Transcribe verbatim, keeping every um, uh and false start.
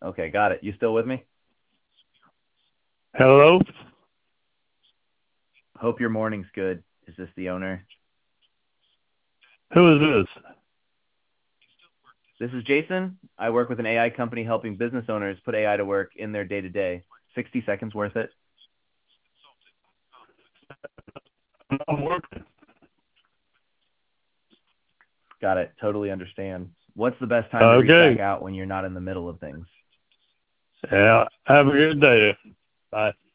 Okay, got it. You still with me? Hello? Hope your morning's good. Is this the owner? Who is this? This is Jason. I work with an A I company helping business owners put A I to work in their day-to-day. sixty seconds worth it? I'm working. Got it. Totally understand. What's the best time to reach back Okay. out when you're not in the middle of things? Yeah. Have a good day. Bye.